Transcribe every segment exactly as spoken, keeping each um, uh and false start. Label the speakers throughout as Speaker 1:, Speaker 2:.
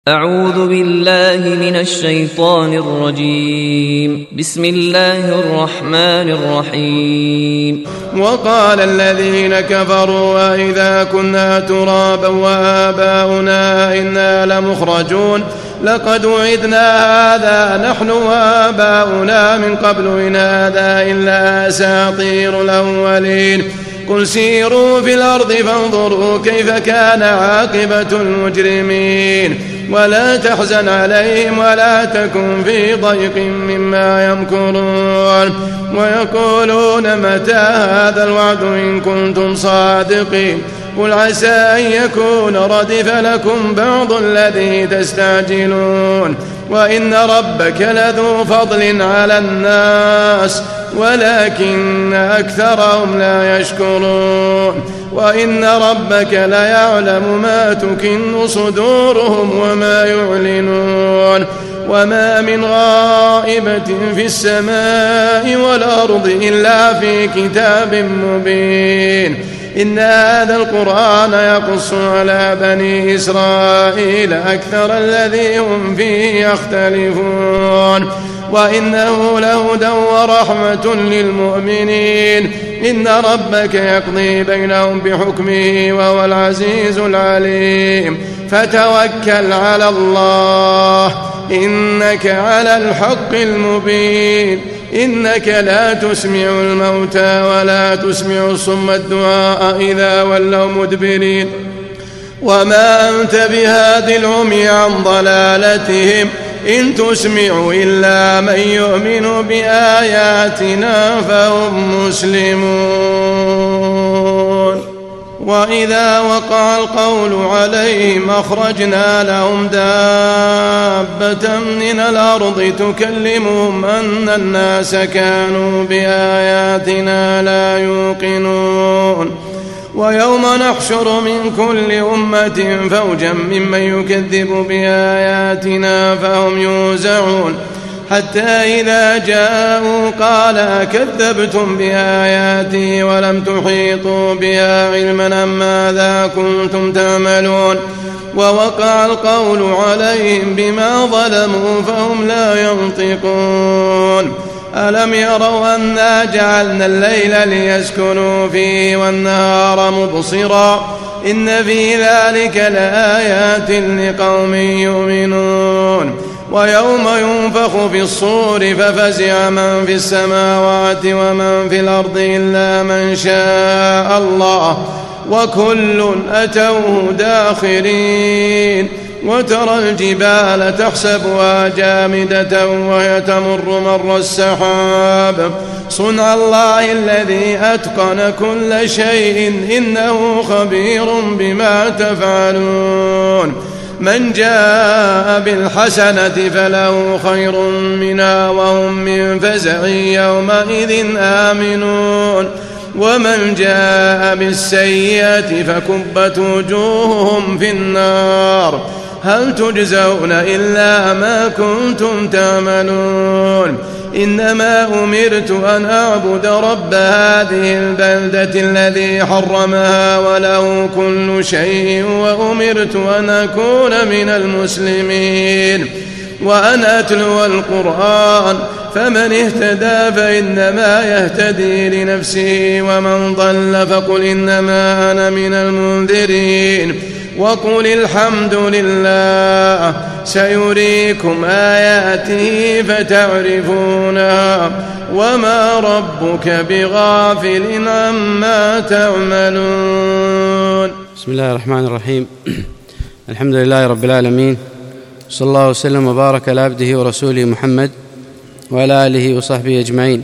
Speaker 1: أعوذ بالله من الشيطان الرجيم. بسم الله الرحمن الرحيم.
Speaker 2: وقال الذين كفروا وإذا كنا ترابا وآباؤنا إنا لمخرجون لقد وعدنا هذا نحن وآباؤنا من قبل إن هذا إلا أساطير الأولين قل سيروا في الأرض فانظروا كيف كان عاقبة المجرمين ولا تحزن عليهم ولا تكن في ضيق مما يمكرون ويقولون متى هذا الوعد إن كنتم صادقين قل عسى أن يكون ردف لكم بعض الذي تستعجلون وإن ربك لذو فضل على الناس ولكن أكثرهم لا يشكرون وإن ربك ليعلم ما تكن صدورهم وما يعلنون وما من غائبة في السماء والأرض إلا في كتاب مبين إن هذا القرآن يقص على بني إسرائيل أكثر الذي هم فيه يختلفون وإنه لهدى ورحمة للمؤمنين إن ربك يقضي بينهم بحكمه وهو العزيز العليم فتوكل على الله إنك على الحق المبين إنك لا تسمع الموتى ولا تسمع الصم الدعاء إذا ولوا مدبرين وما أنت بهاد العمي عن ضلالتهم إن تسمع إلا من يؤمن بآياتنا فهم مسلمون وإذا وقع القول عليهم أخرجنا لهم دابة من الأرض تكلمهم أن الناس كانوا بآياتنا لا يوقنون ويوم نحشر من كل أمة فوجا ممن يكذب بآياتنا فهم يوزعون حتى إذا جاءوا قال كذبتم بآياتي ولم تحيطوا بها علما أم ماذا كنتم تعملون ووقع القول عليهم بما ظلموا فهم لا ينطقون ألم يروا أنا جعلنا الليل ليسكنوا فيه والنهار مبصرا إن في ذلك لآيات لقوم يؤمنون ويوم ينفخ في الصور ففزع من في السماوات ومن في الأرض إلا من شاء الله وكل أتوه داخرين وترى الجبال تحسبها جامدة وهي تمر مر السحاب صنع الله الذي أتقن كل شيء إنه خبير بما تفعلون من جاء بالحسنة فله خير منها وهم من فزع يومئذ آمنون ومن جاء بالسيئة فكبت وجوههم في النار هل تجزون إلا ما كنتم تعملون إنما أمرت أن أعبد رب هذه البلدة الذي حرمها وله كل شيء وأمرت أن أكون من المسلمين وأن أتلو القرآن فمن اهتدى فإنما يهتدي لنفسه ومن ضل فقل إنما أنا من المنذرين وقل الحمد لله سيريكم آياته فتعرفونها وما ربك بغافل عما تعملون.
Speaker 3: بسم الله الرحمن الرحيم. الحمد لله رب العالمين صلى الله وسلم وبارك على عبده ورسوله محمد وعلى آله وصحبه أجمعين.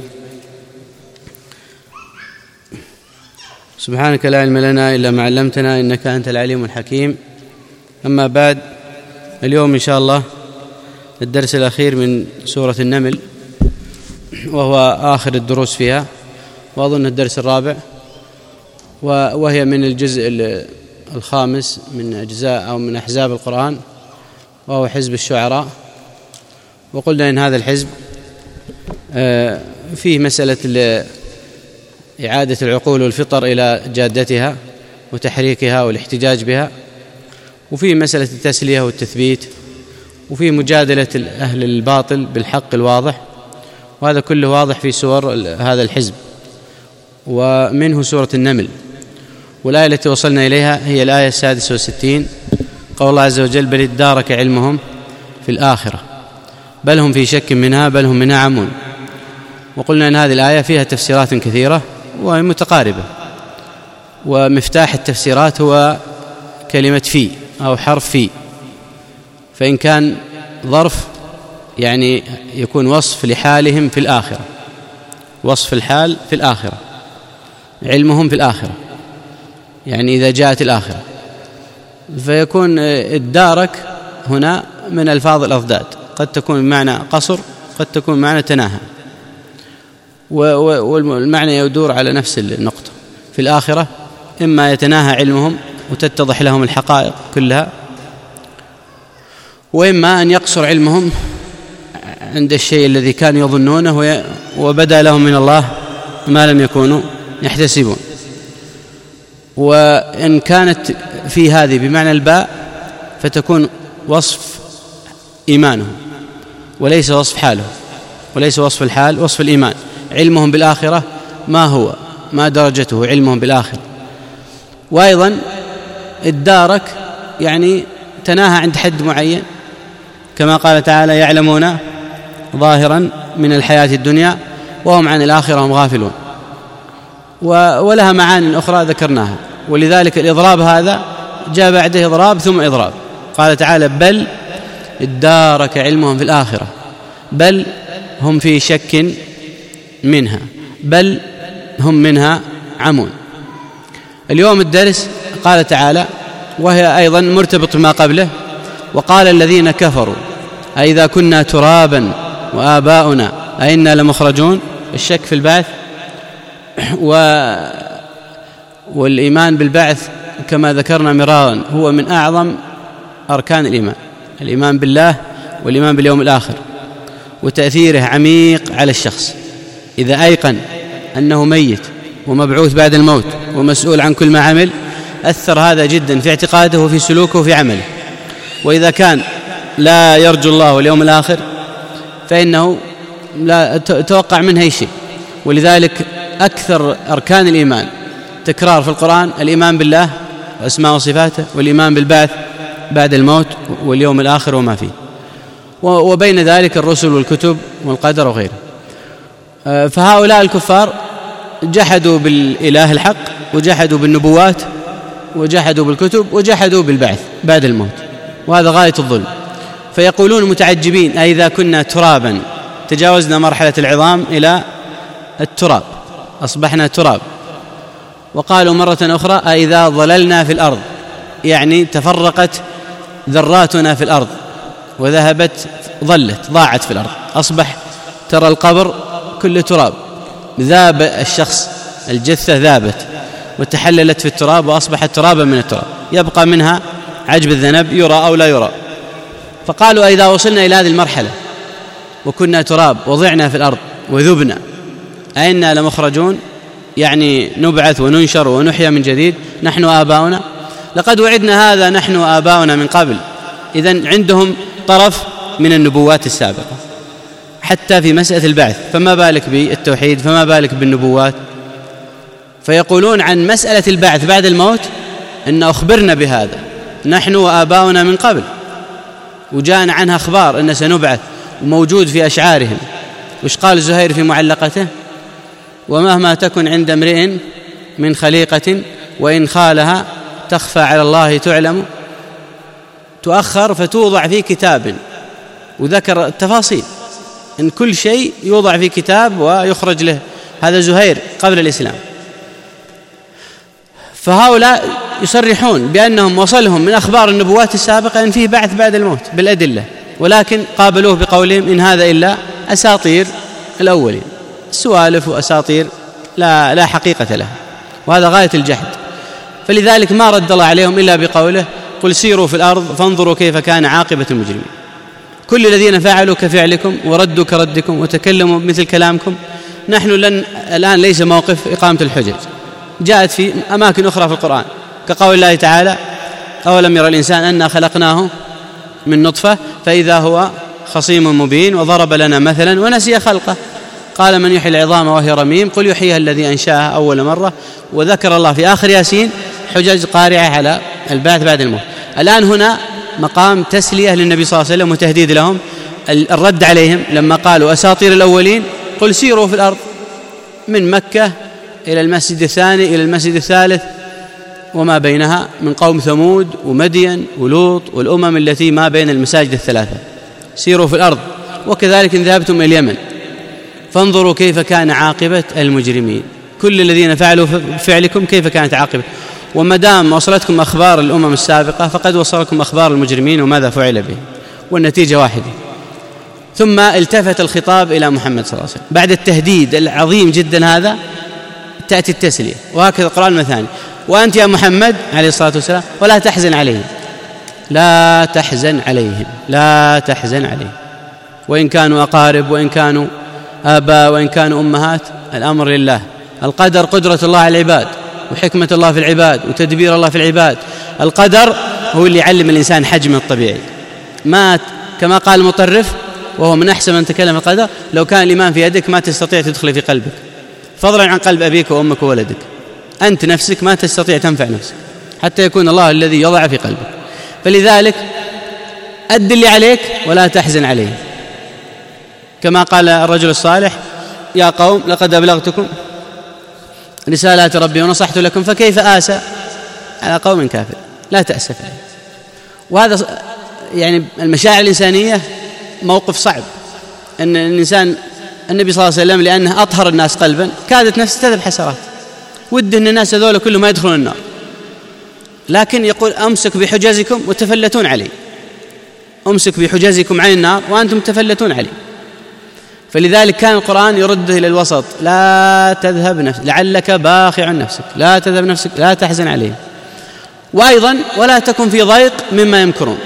Speaker 3: سبحانك لا علم لنا إلا ما علمتنا إنك أنت العليم الحكيم. أما بعد، اليوم إن شاء الله الدرس الأخير من سورة النمل وهو آخر الدروس فيها وأظن الدرس الرابع وهي من الجزء الخامس من أجزاء أو من أحزاب القرآن وهو حزب الشعراء. وقلنا إن هذا الحزب فيه مسألة إعادة العقول والفطر إلى جادتها وتحريكها والاحتجاج بها وفيه مسألة التسلية والتثبيت وفيه مجادلة أهل الباطل بالحق الواضح، وهذا كله واضح في سور هذا الحزب، ومنه سورة النمل. والآية التي وصلنا إليها هي الآية السادسة والستين، قول الله عز وجل: بل ادارك علمهم في الآخرة بل هم في شك منها بل هم منها عمون. وقلنا أن هذه الآية فيها تفسيرات كثيرة ومتقاربة، ومفتاح التفسيرات هو كلمة في أو حرف في، فإن كان ظرف يعني يكون وصف لحالهم في الآخرة، وصف الحال في الآخرة، علمهم في الآخرة، يعني إذا جاءت الآخرة، فيكون ادارك هنا من ألفاظ الأضداد، قد تكون بمعنى قصر، قد تكون بمعنى تناهى، والمعنى يدور على نفس النقطة. في الآخرة إما يتناهى علمهم وتتضح لهم الحقائق كلها، وإما أن يقصر علمهم عند الشيء الذي كانوا يظنونه وبدأ لهم من الله ما لم يكونوا يحتسبون. وإن كانت في هذه بمعنى الباء فتكون وصف إيمانهم وليس وصف حالهم، وليس وصف الحال، وصف الإيمان. علمهم بالآخرة ما هو، ما درجته علمهم بالآخرة. وأيضا ادارك يعني تناهى عند حد معين، كما قال تعالى: يعلمون ظاهرا من الحياة الدنيا وهم عن الآخرة هم غافلون. ولها معاني أخرى ذكرناها، ولذلك الإضراب هذا جاء بعده إضراب ثم إضراب. قال تعالى: بل ادارك علمهم في الآخرة بل هم في شك منها بل هم منها عمون. اليوم الدرس قال تعالى، وهي أيضا مرتبط بما قبله: وقال الذين كفروا أئذا كنا ترابا وآباؤنا أئنا لمخرجون. الشك في البعث و... والإيمان بالبعث كما ذكرنا مرارا هو من أعظم أركان الإيمان، الإيمان بالله والإيمان باليوم الآخر، وتأثيره عميق على الشخص. إذا أيقن أنه ميت ومبعوث بعد الموت ومسؤول عن كل ما عمل، أثر هذا جدا في اعتقاده وفي سلوكه وفي عمله. وإذا كان لا يرجو الله واليوم الآخر فإنه لا توقع منه أي شيء. ولذلك أكثر أركان الإيمان تكرار في القرآن الإيمان بالله وأسماء وصفاته، والإيمان بالبعث بعد الموت واليوم الآخر وما فيه، وبين ذلك الرسل والكتب والقدر وغيره. فهؤلاء الكفار جحدوا بالإله الحق، وجحدوا بالنبوات، وجحدوا بالكتب، وجحدوا بالبعث بعد الموت، وهذا غاية الظلم. فيقولون متعجبين: أئذا كنا ترابا، تجاوزنا مرحلة العظام إلى التراب، أصبحنا تراب. وقالوا مرة أخرى: أئذا ضللنا في الأرض، يعني تفرقت ذراتنا في الأرض وذهبت ضلت ضاعت في الأرض، أصبح ترى القبر كل تراب، ذاب الشخص، الجثة ذابت وتحللت في التراب وأصبحت ترابا من التراب، يبقى منها عجب الذنب يرى أو لا يرى. فقالوا: إذا وصلنا إلى هذه المرحلة وكنا تراب وضعنا في الأرض وذبنا أئنا لمخرجون، يعني نبعث وننشر ونحيا من جديد نحن وآباؤنا. لقد وعدنا هذا نحن وآباؤنا من قبل. إذن عندهم طرف من النبوات السابقة حتى في مسألة البعث، فما بالك بالتوحيد، فما بالك بالنبوات. فيقولون عن مسألة البعث بعد الموت إن أخبرنا بهذا نحن وآباؤنا من قبل، وجاءنا عنها أخبار أن سنبعث، وموجود في أشعارهم. وش قال زهير في معلقته؟ ومهما تكن عند امرئ من خليقة وإن خالها تخفى على الله تعلم، تؤخر فتوضع في كتاب. وذكر التفاصيل إن كل شيء يوضع في كتاب ويخرج له. هذا زهير قبل الإسلام. فهؤلاء يصرحون بأنهم وصلهم من أخبار النبوات السابقة أن فيه بعث بعد الموت بالأدلة، ولكن قابلوه بقولهم: إن هذا إلا أساطير الأولين، سوالف وأساطير لا, لا حقيقة لها. وهذا غاية الجحد. فلذلك ما رد الله عليهم إلا بقوله: قل سيروا في الأرض فانظروا كيف كان عاقبة المجرمين. كل الذين فعلوا كفعلكم وردوا كردكم وتكلموا مثل كلامكم، نحن لن الآن ليس موقف إقامة الحجج. جاءت في أماكن أخرى في القرآن كقول الله تعالى: أولم يرى الإنسان أنا خلقناه من نطفة فإذا هو خصيم مبين، وضرب لنا مثلا ونسي خلقه، قال من يحيي العظام وهي رميم قل يحييها الذي أنشأها أول مرة. وذكر الله في آخر ياسين حجج قارعة على البعث بعد الموت. الآن هنا مقام تسلية للنبي صلى الله عليه وسلم وتهديد لهم، الرد عليهم لما قالوا أساطير الأولين، قل سيروا في الأرض من مكة إلى المسجد الثاني إلى المسجد الثالث وما بينها من قوم ثمود ومدين ولوط والأمم التي ما بين المساجد الثلاثة، سيروا في الأرض. وكذلك إن ذهبتم إلى اليمن فانظروا كيف كان عاقبة المجرمين، كل الذين فعلوا فعلكم كيف كانت عاقبة. وما دام وصلتكم أخبار الأمم السابقة فقد وصلكم أخبار المجرمين وماذا فعل به، والنتيجة واحدة. ثم التفت الخطاب إلى محمد صلى الله عليه وسلم بعد التهديد العظيم جدا هذا تأتي التسلية. وهكذا القرآن مثاني، وأنت يا محمد عليه الصلاة والسلام ولا تحزن عليهم، لا تحزن عليهم، لا تحزن عليهم، وإن كانوا أقارب وإن كانوا آباء وإن كانوا أمهات، الأمر لله. القدر قدرة الله على العباد وحكمة الله في العباد وتدبير الله في العباد. القدر هو اللي يعلم الإنسان حجمه الطبيعي، ما كما قال المطرف وهو من أحسن من تكلم القدر، لو كان الإيمان في يدك ما تستطيع تدخل في قلبك، فضلا عن قلب أبيك وأمك وولدك، أنت نفسك ما تستطيع تنفع نفسك حتى يكون الله الذي يضع في قلبك. فلذلك أد اللي عليك ولا تحزن عليه، كما قال الرجل الصالح يا قوم لقد أبلغتكم رسالات ربي ونصحت لكم فكيف آسى على قوم كافر، لا تأسف عليه. وهذا يعني المشاعر الإنسانية موقف صعب، أن الإنسان النبي صلى الله عليه وسلم لأنه أطهر الناس قلبا كادت نفسه تذهب حسرات، ود أن الناس هذول كلهم ما يدخلون النار، لكن يقول أمسك بحجازكم وتفلتون علي، أمسك بحجازكم عن النار وأنتم تفلتون علي. فلذلك كان القرآن يرده إلى الوسط، لا تذهب نفسك لعلك باخع نفسك، لا تذهب نفسك، لا تحزن عليهم. وأيضا ولا تكن في ضيق مما يمكرون،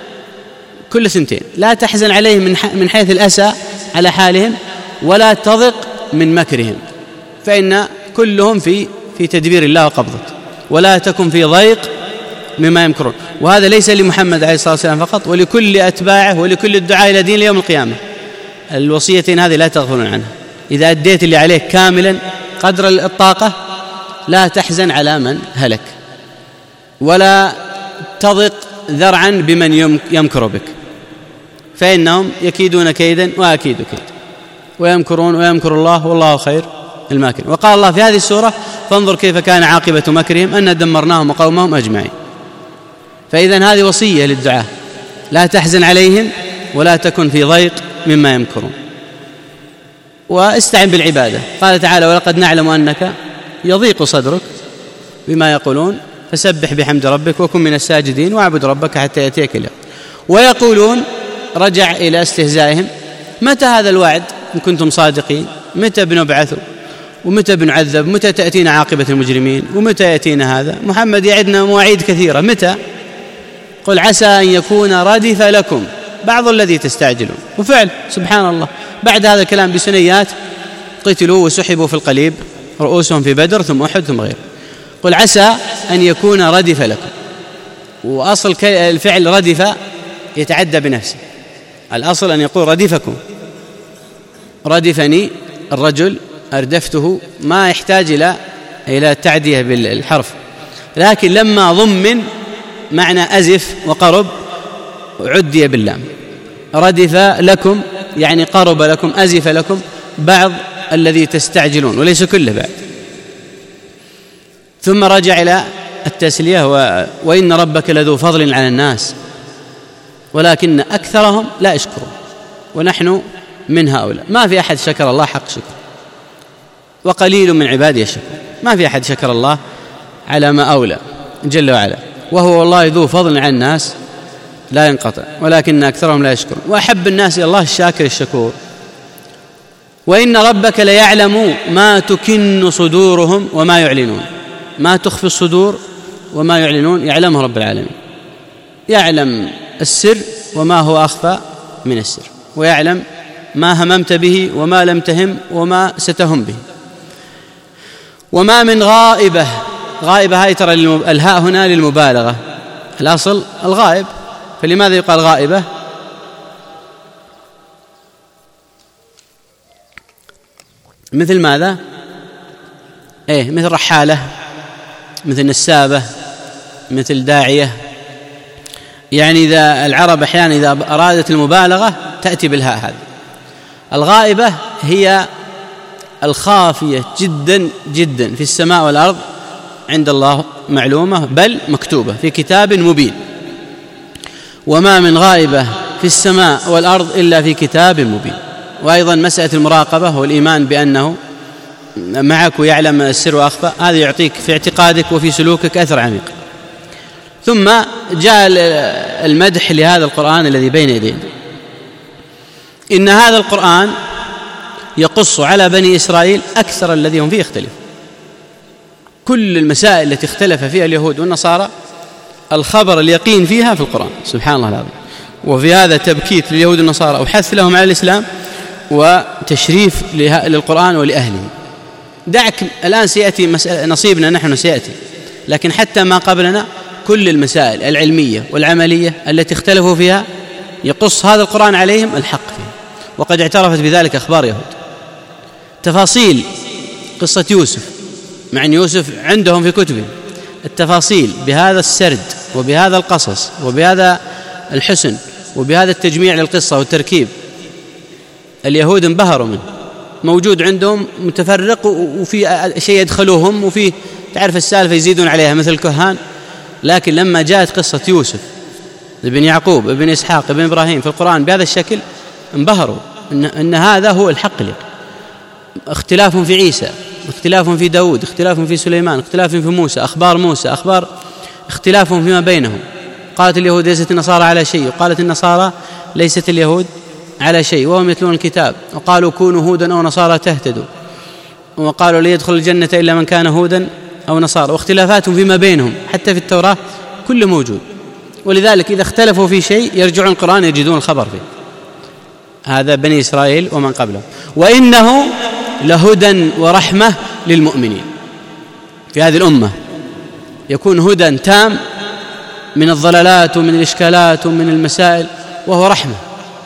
Speaker 3: كل سنتين لا تحزن عليهم من حيث الأسى على حالهم ولا تضق من مكرهم، فإن كلهم في في تدبير الله وقبضته. ولا تكن في ضيق مما يمكرون، وهذا ليس لمحمد عليه الصلاة والسلام فقط، ولكل أتباعه ولكل الدعاء إلى دين يوم القيامة. الوصيتين هذه لا تغفلون عنها، إذا أديت اللي عليك كاملا قدر الطاقة لا تحزن على من هلك، ولا تضق ذرعا بمن يمكر بك، فإنهم يكيدون كيدا وأكيد كيد، ويمكرون ويمكر الله والله خير الماكرين. وقال الله في هذه السورة فانظر كيف كان عاقبة مكرهم أن دمرناهم وقومهم أجمعين. فإذن هذه وصية للدعاء، لا تحزن عليهم ولا تكن في ضيق مما يمكرون، واستعن بالعبادة. قال تعالى ولقد نعلم أنك يضيق صدرك بما يقولون فسبح بحمد ربك وكن من الساجدين واعبد ربك حتى يأتيك اليقين. ويقولون رجع إلى استهزائهم متى هذا الوعد إن كنتم صادقين، متى بنبعث ومتى بنعذب، متى تأتينا عاقبة المجرمين ومتى يأتينا هذا. محمد يعدنا مواعيد كثيرة، متى؟ قل عسى أن يكون ردف لكم بعض الذي تستعجلون. وفعل سبحان الله بعد هذا الكلام بسنيات قتلوا وسحبوا في القليب رؤوسهم في بدر ثم أحد ثم غيره. قل عسى أن يكون ردف لكم، وأصل الفعل ردف يتعدى بنفسه، الأصل أن يقول ردفكم، ردفني الرجل أردفته، ما يحتاج إلى إلى التعدية بالحرف، لكن لما ضمن معنى أزف وقرب عدي باللام. ردف لكم يعني قرب لكم، أزف لكم بعض الذي تستعجلون وليس كله بعد. ثم رجع إلى التسلية و... وإن ربك لذو فضل على الناس ولكن أكثرهم لا يشكرون ونحن من هؤلاء. ما في أحد شكر الله حق شكر، وقليل من عبادي الشكر. ما في أحد شكر الله على ما أولى جل وعلا، وهو والله ذو فضل على الناس لا ينقطع ولكن أكثرهم لا يشكرون. وأحب الناس إلى الله الشاكر الشكور. وإن ربك ليعلم ما تكن صدورهم وما يعلنون، ما تخفي الصدور وما يعلنون يعلمه رب العالمين، يعلم السر وما هو أخفى من السر، ويعلم ما هممت به وما لم تهم وما ستهم به. وما من غائبة، غائبة هاي ترى الهاء هنا للمبالغة، الأصل الغائب فلماذا يقال غائبة؟ مثل ماذا؟ إيه مثل رحالة، مثل نسابة، مثل داعية. يعني إذا العرب أحيانا إذا أرادت المبالغة تأتي بالهاء هذه. الغائبة هي الخافية جدا جدا في السماء والأرض، عند الله معلومة بل مكتوبة في كتاب مبين. وما من غائبة في السماء والأرض إلا في كتاب مبين. وأيضا مسألة المراقبة والإيمان بأنه معك ويعلم السر وأخفى، هذا يعطيك في اعتقادك وفي سلوكك أثر عميق. ثم جاء المدح لهذا القرآن الذي بين يدينا. إن هذا القرآن يقص على بني إسرائيل أكثر الذي هم فيه يختلف. كل المسائل التي اختلف فيها اليهود والنصارى الخبر اليقين فيها في القرآن، سبحان الله العظيم. وفي هذا تبكيت لليهود والنصارى وحث لهم على الإسلام وتشريف للقرآن ولأهله. دعك الآن سيأتي نصيبنا نحن سيأتي، لكن حتى ما قبلنا كل المسائل العلمية والعملية التي اختلفوا فيها يقص هذا القرآن عليهم الحق فيه، وقد اعترفت بذلك أخبار يهود. تفاصيل قصة يوسف، مع أن يوسف عندهم في كتبهم التفاصيل بهذا السرد وبهذا القصص وبهذا الحسن وبهذا التجميع للقصة والتركيب، اليهود انبهروا منه. موجود عندهم متفرق وفي شيء يدخلوهم وفي تعرف السالفة يزيدون عليها مثل الكهان. لكن لما جاءت قصة يوسف ابن يعقوب ابن إسحاق ابن إبراهيم في القرآن بهذا الشكل انبهروا إن, إن هذا هو الحق لك. اختلاف في عيسى، اختلاف في داود، اختلاف في سليمان، اختلاف في موسى، أخبار موسى، أخبار اختلاف فيما بينهم. قالت اليهود ليست النصارى على شيء، وقالت النصارى ليست اليهود على شيء وهم يتلون الكتاب، وقالوا كونوا هودا أو نصارى تهتدوا، وقالوا لا يدخل الجنة إلا من كان هودا أو نصارى، واختلافات فيما بينهم حتى في التوراة كله موجود. ولذلك إذا اختلفوا في شيء يرجعون القرآن يجدون الخبر فيه. هذا بني إسرائيل ومن قبله. وإنه لهدى ورحمة للمؤمنين. في هذه الأمة يكون هدى تام من الضلالات ومن الإشكالات ومن المسائل، وهو رحمة.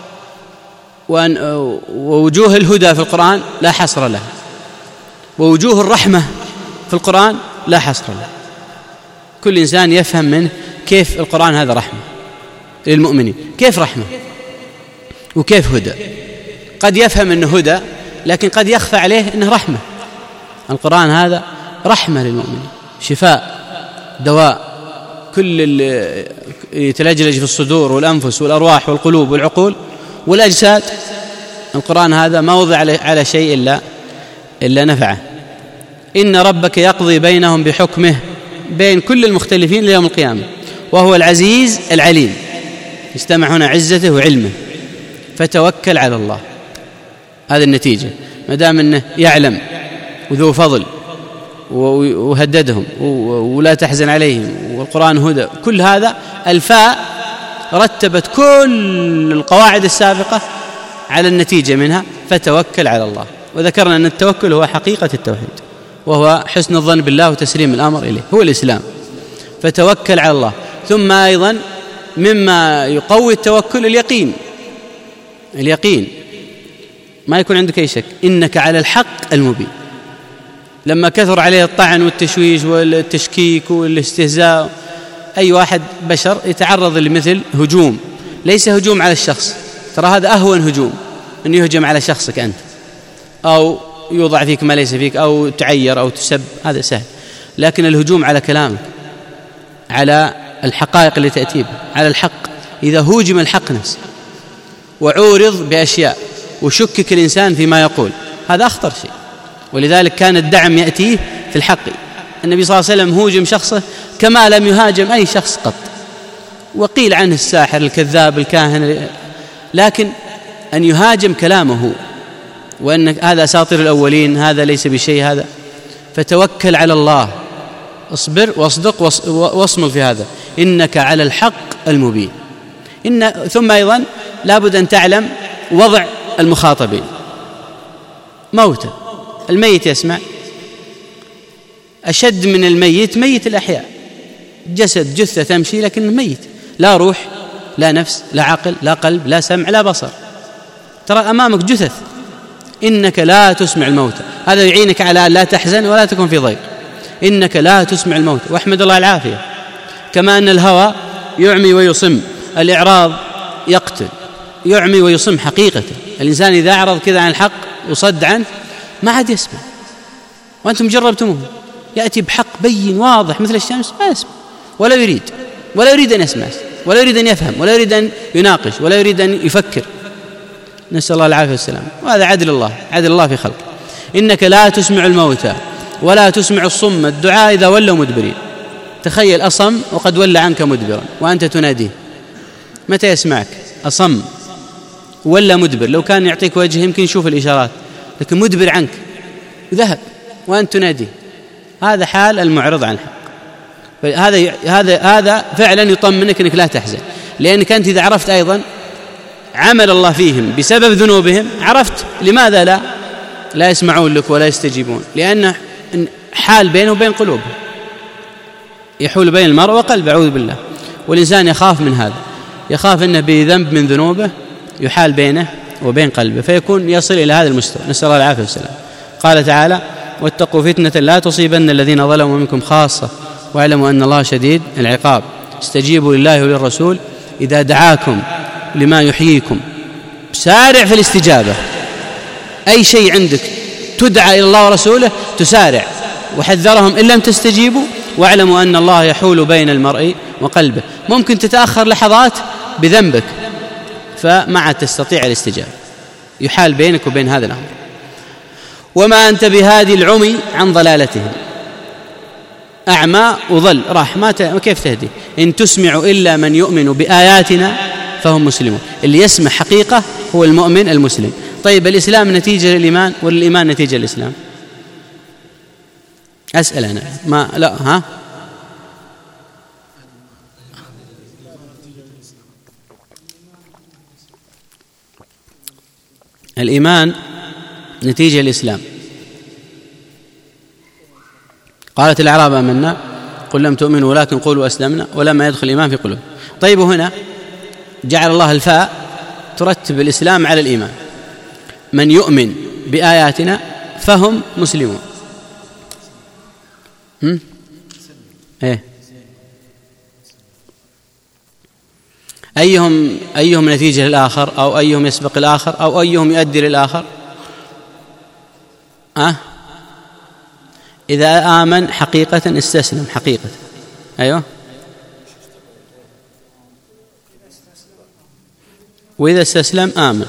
Speaker 3: وأن ووجوه الهدى في القرآن لا حصر لها، ووجوه الرحمة في القرآن لا حصر لها. كل إنسان يفهم منه كيف القرآن هذا رحمة للمؤمنين، كيف رحمة وكيف هدى. قد يفهم أنه هدى لكن قد يخفى عليه أنه رحمة. القرآن هذا رحمة للمؤمنين، شفاء، دواء، كل اللي يتلجلج في الصدور والأنفس والأرواح والقلوب والعقول والأجساد. القرآن هذا ما وضع على شيء إلا إلا نفعه. إن ربك يقضي بينهم بحكمه، بين كل المختلفين ليوم القيامة، وهو العزيز العليم. استمع هنا عزته وعلمه. فتوكل على الله. هذه النتيجة، ما دام أنه يعلم وذو فضل وهددهم ولا تحزن عليهم والقرآن هدى، كل هذا الفاء رتبت كل القواعد السابقة على النتيجة منها. فتوكل على الله. وذكرنا أن التوكل هو حقيقة التوحيد، وهو حسن الظن بالله وتسليم الأمر إليه، هو الإسلام. فتوكل على الله. ثم أيضا مما يقوي التوكل اليقين. اليقين ما يكون عندك أي شك إنك على الحق المبين. لما كثر عليه الطعن والتشويش والتشكيك والاستهزاء، أي واحد بشر يتعرض لمثل هجوم، ليس هجوم على الشخص، ترى هذا أهون هجوم، أن يهجم على شخصك أنت أو يوضع فيك ما ليس فيك أو تعير أو تسب، هذا سهل. لكن الهجوم على كلامك، على الحقائق اللي تأتي به، على الحق، إذا هوجم الحق نفسه وعورض بأشياء وشكك الإنسان فيما يقول، هذا أخطر شيء. ولذلك كان الدعم يأتيه في الحق. النبي صلى الله عليه وسلم هوجم شخصه كما لم يهاجم أي شخص قط، وقيل عنه الساحر الكذاب الكاهن، لكن أن يهاجم كلامه وأن هذا أساطير الأولين، هذا ليس بشيء، هذا. فتوكل على الله، اصبر واصدق واصمل في هذا، إنك على الحق المبين. إن ثم أيضا لابد أن تعلم وضع المخاطبين. موتى، الميت يسمع أشد من الميت ميت الأحياء، جسد جثة تمشي لكن ميت، لا روح لا نفس لا عقل لا قلب لا سمع لا بصر، ترى أمامك جثث. إنك لا تسمع الموتى، هذا يعينك على أن لا تحزن ولا تكون في ضيق. إنك لا تسمع الموتى، واحمد الله العافية. كما أن الهوى يعمي ويصم، الإعراض يقتل، يعمي ويصم حقيقة. الإنسان إذا أعرض كذا عن الحق وصد عنه ما عاد يسمع، وأنتم جربتموه، يأتي بحق بين واضح مثل الشمس ما يسمع ولا يريد ولا يريد أن يسمع ولا يريد أن يفهم ولا يريد أن يناقش ولا يريد أن يفكر. نسأل الله العافية والسلام. وهذا عدل الله، عدل الله في خلقه. إنك لا تسمع الموتى ولا تسمع الصم الدعاء إذا ولوا مدبرين. تخيل أصم وقد ولى عنك مدبرا وأنت تناديه، متى يسمعك؟ أصم ولا مدبر، لو كان يعطيك وجه يمكن يشوف الإشارات، لكن مدبر عنك ذهب وأنت تناديه. هذا حال المعرض عن الحق. هذا هذا هذا فعلا يطمئنك أنك لا تحزن، لأنك أنت إذا عرفت أيضا عمل الله فيهم بسبب ذنوبهم عرفت لماذا لا لا يسمعون لك ولا يستجيبون، لأن حال بينه وبين قلوبهم، يحول بين المرء وقلبه، أعوذ بالله. والإنسان يخاف من هذا، يخاف أنه بذنب من ذنوبه يحال بينه وبين قلبه فيكون يصل إلى هذا المستوى. نسأل الله العافية والسلام. قال تعالى: واتقوا فتنة لا تصيبن الذين ظلموا منكم خاصة واعلموا أن الله شديد العقاب. استجيبوا لله وللرسول إذا دعاكم لما يحييكم. سارع في الاستجابة، أي شيء عندك تدعى إلى الله ورسوله تسارع. وحذرهم إن لم تستجيبوا واعلموا أن الله يحول بين المرء وقلبه. ممكن تتأخر لحظات بذنبك فما عاد تستطيع الاستجابة، يحال بينك وبين هذا الأمر. وما أنت بهادي العمي عن ضلالتهم. أعمى وظل راح ما ت... كيف تهدي؟ إن تسمع إلا من يؤمن بآياتنا فهم مسلمون. اللي يسمع حقيقة هو المؤمن المسلم. طيب الإسلام نتيجة للإيمان ولا الإيمان نتيجة للإسلام؟ أسأل أنا ما لا ها الإيمان نتيجة الإسلام. قالت الأعراب آمنا قل لم تؤمنوا ولكن قولوا أسلمنا ولما يدخل الإيمان في قلوب. طيب هنا جعل الله الفاء ترتب الإسلام على الإيمان. من يؤمن بآياتنا فهم مسلمون. هم؟ إيه؟ أيهم أيهم نتيجة للآخر أو أيهم يسبق الآخر أو أيهم يؤدي للآخر؟ أه؟ إذا آمن حقيقة استسلم حقيقة. أيوه. وإذا استسلم آمن.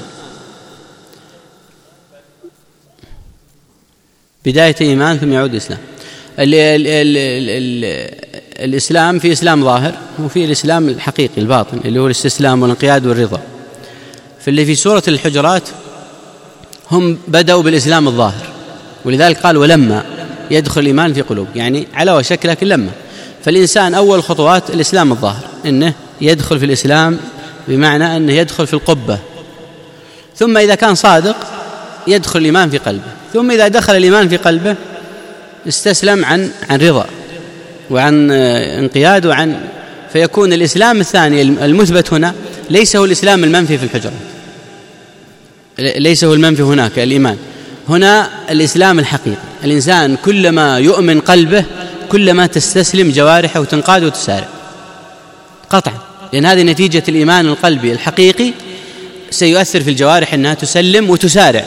Speaker 3: بداية إيمان ثم يعود إسلام. ال ال ال ال ال الإسلام في إسلام ظاهر وفي الإسلام الحقيقي الباطن اللي هو الاستسلام والانقياد والرضا. فاللي في سورة الحجرات هم بدأوا بالإسلام الظاهر، ولذلك قال ولما يدخل الإيمان في قلوب، يعني على وشك لكن لما. فالإنسان أول خطوات الإسلام الظاهر إنه يدخل في الإسلام بمعنى أنه يدخل في القبة، ثم إذا كان صادق يدخل الإيمان في قلبه، ثم إذا دخل الإيمان في قلبه استسلم عن عن رضا وعن انقياد وعن فيكون الإسلام الثاني المثبت هنا ليس هو الإسلام المنفي في الحجرة، ليس هو المنفي هناك الإيمان، هنا الإسلام الحقيقي. الإنسان كلما يؤمن قلبه كلما تستسلم جوارحه وتنقاد وتسارع قطعا، لأن هذه نتيجة الإيمان القلبي الحقيقي سيؤثر في الجوارح أنها تسلم وتسارع.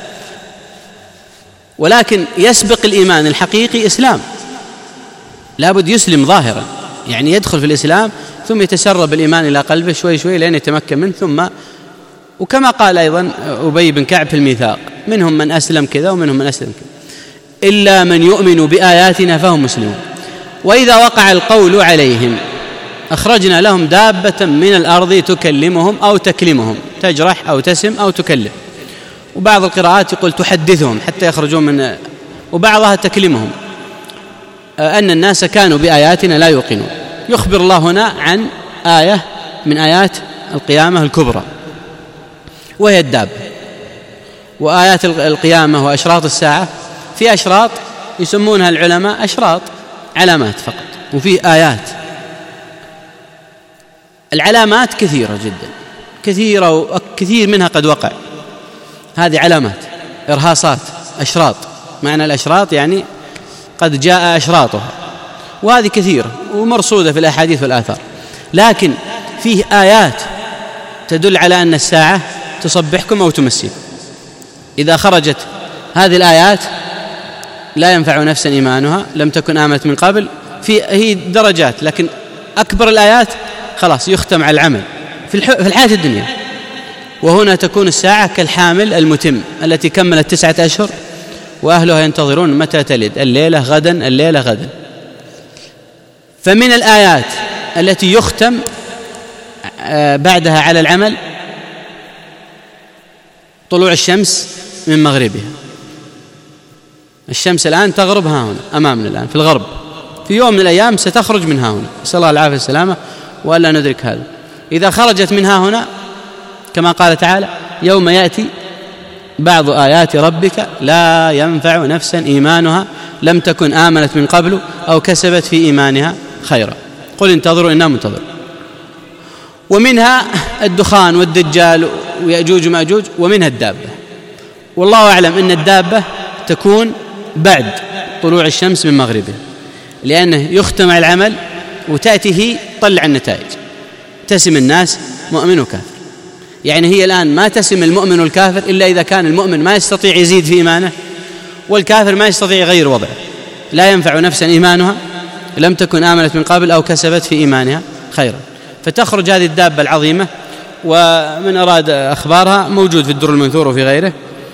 Speaker 3: ولكن يسبق الإيمان الحقيقي إسلام، لابد يسلم ظاهرا، يعني يدخل في الإسلام ثم يتسرب الإيمان إلى قلبه شوي شوي لين يتمكن منه. ثم وكما قال أيضا أبي بن كعب في الميثاق منهم من أسلم كذا ومنهم من أسلم كذا إلا من يؤمن بآياتنا فهم مسلمون. وإذا وقع القول عليهم أخرجنا لهم دابة من الأرض تكلمهم أو تكلمهم، تجرح أو تسم أو تكلم. وبعض القراءات يقول تحدثهم حتى يخرجون من، وبعضها تكلمهم أن الناس كانوا بآياتنا لا يوقنون. يخبر الله هنا عن آية من آيات القيامة الكبرى وهي الدابة. وآيات القيامة وأشراط الساعة في أشراط يسمونها العلماء أشراط علامات فقط، وفي آيات العلامات كثيرة جدا، كثيرة وكثير منها قد وقع. هذه علامات، إرهاصات، أشراط. معنى الأشراط يعني قد جاء أشراطها، وهذه كثيرة ومرصودة في الأحاديث والآثار. لكن فيه آيات تدل على أن الساعة تصبحكم أو تمسيكم. إذا خرجت هذه الآيات لا ينفع نفسا إيمانها لم تكن آمنت من قبل، في هي درجات، لكن أكبر الآيات خلاص يختم على العمل في الحياة الدنيا. وهنا تكون الساعة كالحامل المتم التي كملت تسعة أشهر وأهلها ينتظرون متى تلد، الليلة غدا الليلة غدا. فمن الآيات التي يختم بعدها على العمل طلوع الشمس من مغربها. الشمس الآن تغرب ها هنا أمامنا الآن في الغرب، في يوم من الأيام ستخرج من ها هنا، نسأل الله العافية والسلامة وألا ندرك هذا. إذا خرجت من ها هنا كما قال تعالى: يوم يأتي بعض آيات ربك لا ينفع نفسا إيمانها لم تكن آمنت من قبل أو كسبت في إيمانها خيرا قل انتظروا إنا منتظر. ومنها الدخان والدجال ويأجوج ومأجوج، ومنها الدابة. والله أعلم أن الدابة تكون بعد طلوع الشمس من مغربه، لأنه يختم العمل وتأتي هي طلع النتائج، تسم الناس مؤمن وكافر. يعني هي الآن ما تسم المؤمن والكافر إلا إذا كان المؤمن ما يستطيع يزيد في إيمانه والكافر ما يستطيع يغير وضعه. لا ينفع نفسا إيمانها لم تكن آمنت من قبل أو كسبت في إيمانها خيرا. فتخرج هذه الدابة العظيمة، ومن أراد أخبارها موجود في الدر المنثور وفي غيره.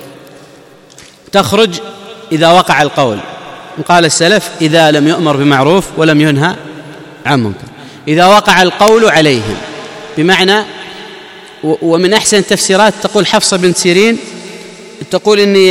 Speaker 3: تخرج إذا وقع القول، قال السلف: إذا لم يؤمر بمعروف ولم ينهى عن منكر. إذا وقع القول عليهم، بمعنى ومن أحسن التفسيرات تقول حفصة بنت سيرين تقول إني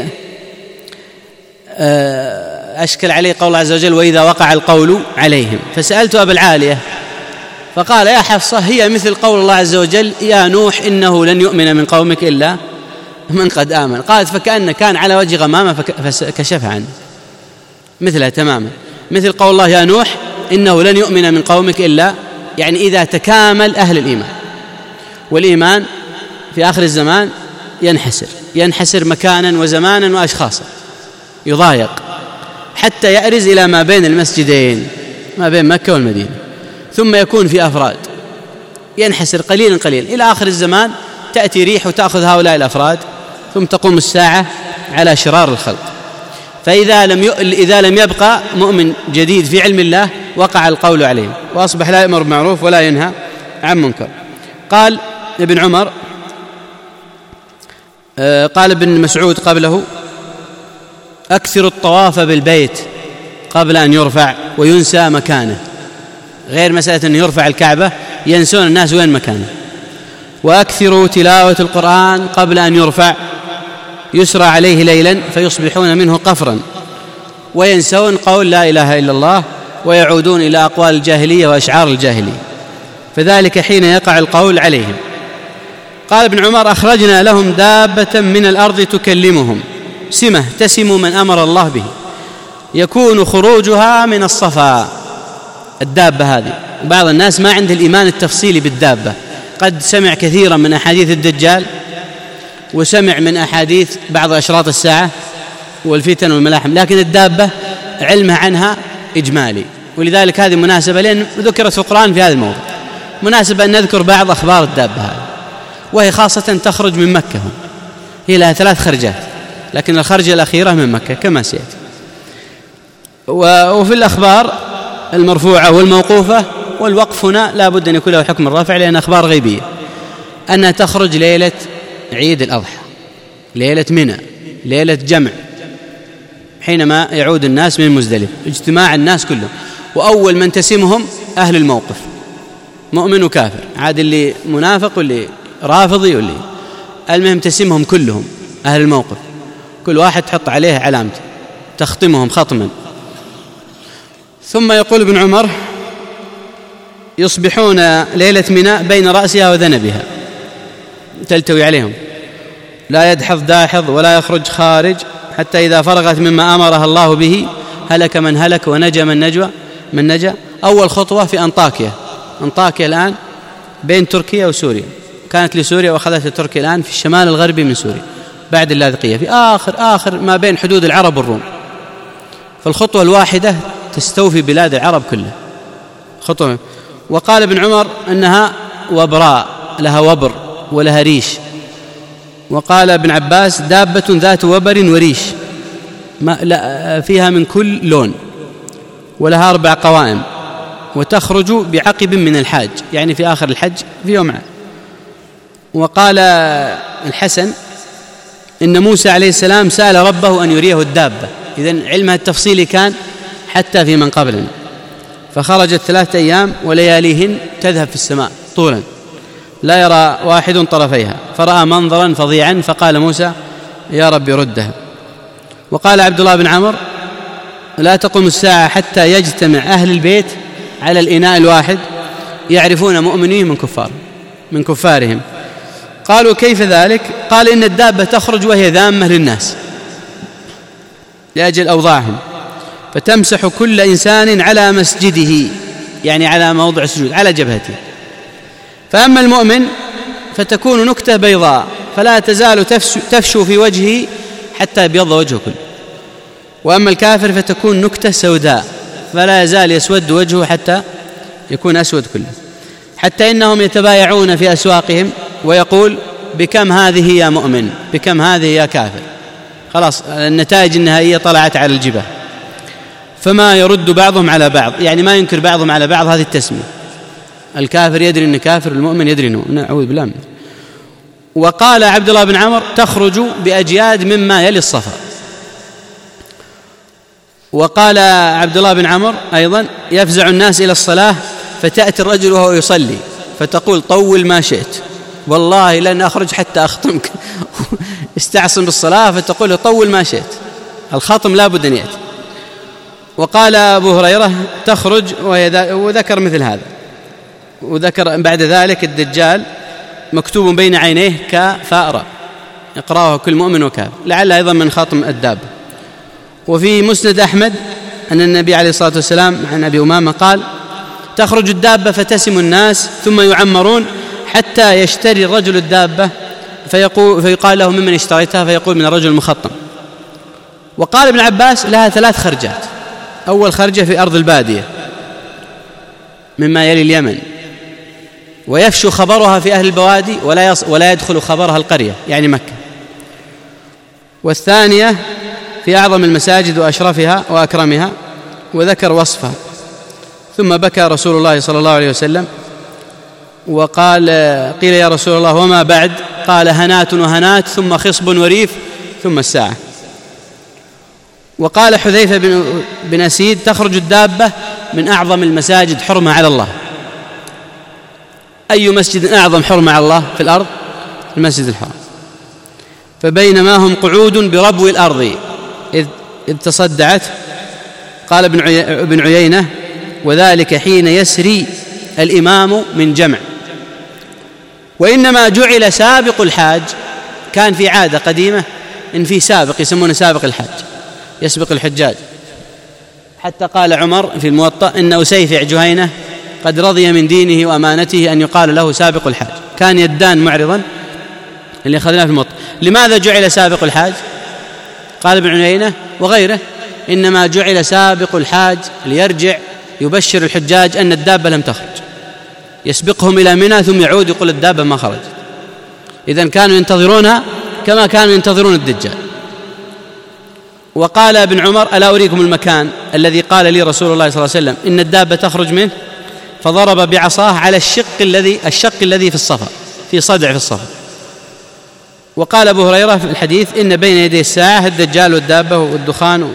Speaker 3: أشكل عليه قول الله عز وجل: وإذا وقع القول عليهم. فسألت أبا العالية فقال: يا حفصة، هي مثل قول الله عز وجل: يا نوح إنه لن يؤمن من قومك إلا من قد آمن. قالت: فكأن كان على وجه غمامة فكشف عنه، مثلها تماما، مثل قول الله: يا نوح إنه لن يؤمن من قومك إلا، يعني إذا تكامل أهل الإيمان. والإيمان في آخر الزمان ينحسر ينحسر مكانا وزمانا وأشخاصا، يضايق حتى يأرز إلى ما بين المسجدين، ما بين مكة والمدينة، ثم يكون في أفراد، ينحسر قليلا قليلا إلى آخر الزمان. تأتي ريح وتأخذ هؤلاء الأفراد، ثم تقوم الساعة على شرار الخلق. فإذا لم ي... إذا لم يبقى مؤمن جديد في علم الله وقع القول عليه، وأصبح لا يأمر بالمعروف ولا ينهى عن منكر. قال ابن عمر، قال ابن مسعود قبله: أكثر الطواف بالبيت قبل أن يرفع وينسى مكانه. غير مسألة أن يرفع الكعبة، ينسون الناس وين مكانه. وأكثروا تلاوة القرآن قبل أن يرفع يسرى عليه ليلا فيصبحون منه قفرا، وينسون قول لا إله إلا الله ويعودون إلى أقوال الجاهلية وأشعار الجاهلية، فذلك حين يقع القول عليهم. قال ابن عمر: أخرجنا لهم دابة من الأرض تكلمهم، سمة تسم من أمر الله به، يكون خروجها من الصفا. الدابة هذه بعض الناس ما عنده الإيمان التفصيلي بالدابة، قد سمع كثيرا من أحاديث الدجال وسمع من أحاديث بعض أشراط الساعة والفتن والملاحم، لكن الدابة علمه عنها إجمالي. ولذلك هذه مناسبة، لأن ذكرت في القرآن في هذا الموضوع، مناسبة أن نذكر بعض أخبار الدابة هذه، وهي خاصة تخرج من مكة. هي لها ثلاث خرجات، لكن الخرجة الأخيرة من مكة كما سيأتي. وفي الأخبار المرفوعة والموقوفة، والوقف هنا لا بد أن يكون له حكم الرفع، لأن أخبار غيبية، أنها تخرج ليلة عيد الأضحى، ليلة منى، ليلة جمع، حينما يعود الناس من مزدلفة، اجتماع الناس كلهم. وأول من تسمهم أهل الموقف، مؤمن وكافر، عاد اللي منافق واللي رافضي واللي المهم تسمهم كلهم أهل الموقف، كل واحد تحط عليه علامته، تختمهم خطما. ثم يقول ابن عمر: يصبحون ليلة منى بين رأسها وذنبها، تلتوي عليهم، لا يدحض داحض ولا يخرج خارج، حتى إذا فرغت مما أمرها الله به هلك من هلك ونجا من نجوى من نجا. أول خطوة في أنطاكيا، أنطاكيا الآن بين تركيا وسوريا، كانت لسوريا وأخذتها تركيا الآن في الشمال الغربي من سوريا بعد اللاذقية، في آخر آخر ما بين حدود العرب والروم. فالخطوة الواحدة تستوفي بلاد العرب كلها خطوة. وقال ابن عمر أنها وبراء، لها وبر ولها ريش. وقال ابن عباس دابة ذات وبر وريش ما لا فيها من كل لون، ولها أربع قوائم، وتخرج بعقب من الحاج، يعني في آخر الحج في يوم. وقال الحسن إن موسى عليه السلام سأل ربه أن يريه الدابة، إذن علمها التفصيلي كان حتى في من قبلنا. فخرجت ثلاثة أيام ولياليهن تذهب في السماء طولا لا يرى واحد طرفيها، فرأى منظرا فظيعا فقال موسى يا رب ردها. وقال عبد الله بن عمر لا تقوم الساعة حتى يجتمع أهل البيت على الإناء الواحد يعرفون مؤمنين من كفار من كفارهم. قالوا كيف ذلك؟ قال إن الدابة تخرج وهي ذامة للناس لأجل أوضاعهم، فتمسح كل إنسان على مسجده، يعني على موضع السجود على جبهته. فأما المؤمن فتكون نكتة بيضاء فلا تزال تفشو في وجهه حتى يبيض وجهه كله. وأما الكافر فتكون نكتة سوداء فلا يزال يسود وجهه حتى يكون أسود كله، حتى إنهم يتبايعون في أسواقهم ويقول بكم هذه يا مؤمن، بكم هذه يا كافر. خلاص النتائج النهائية طلعت على الجبهة، فما يرد بعضهم على بعض، يعني ما ينكر بعضهم على بعض هذه التسمية. الكافر يدري أنه كافر، المؤمن يدري أنه نعوذ بالله منه. وقال عبد الله بن عمر تخرج بأجياد مما يلي الصفا. وقال عبد الله بن عمر أيضا يفزع الناس إلى الصلاة فتأتي الرجل وهو يصلي فتقول طول ما شئت، والله لن أخرج حتى أختمك. استعصم بالصلاة فتقول طول ما شئت، الخاتم لا بد أن يأتي. وقال أبو هريرة تخرج وذكر مثل هذا، وذكر بعد ذلك الدجال مكتوب بين عينيه كفأرة يقرأه كل مؤمن وكافر، لعل أيضا من خاتم الدابة. وفي مسند أحمد أن النبي عليه الصلاة والسلام عن أبي أمامة قال تخرج الدابة فتسم الناس ثم يعمرون حتى يشتري الرجل الدابة فيقول فيقال له ممن اشتريتها؟ فيقول من الرجل المخطم. وقال ابن عباس لها ثلاث خرجات، أول خرجة في أرض البادية مما يلي اليمن، ويفشو خبرها في أهل البوادي ولا, ولا يدخل خبرها القرية يعني مكة. والثانية في أعظم المساجد وأشرفها وأكرمها، وذكر وصفها. ثم بكى رسول الله صلى الله عليه وسلم وقال قيل يا رسول الله وما بعد؟ قال هنات وهنات ثم خصب وريف ثم الساعة. وقال حذيفة بن, بن أسيد تخرج الدابة من أعظم المساجد حرمة على الله. أي مسجد أعظم حرمة على الله في الأرض؟ المسجد الحرام. فبينما هم قعود بربو الأرض إذ, إذ تصدعت، قال ابن عيينة وذلك حين يسري الإمام من جمع. وإنما جعل سابق الحاج، كان في عادة قديمة إن في سابق يسمونه سابق الحاج يسبق الحجاج، حتى قال عمر في الموطأ إن أسيفع جهينة قد رضي من دينه وأمانته أن يقال له سابق الحاج، كان يدان معرضا اللي أخذناه في الموطأ. لماذا جعل سابق الحاج؟ قال ابن عيينة وغيره إنما جعل سابق الحاج ليرجع يبشر الحجاج أن الدابة لم تخرج، يسبقهم إلى منى ثم يعود يقول الدابة ما خرجت. إذن كانوا ينتظرونها كما كانوا ينتظرون الدجال. وقال ابن عمر ألا أريكم المكان الذي قال لي رسول الله صلى الله عليه وسلم إن الدابة تخرج منه؟ فضرب بعصاه على الشق الذي الشق الذي في الصفا، في صدع في الصفا. وقال أبو هريرة في الحديث إن بين يدي الساعة الدجال والدابة والدخان.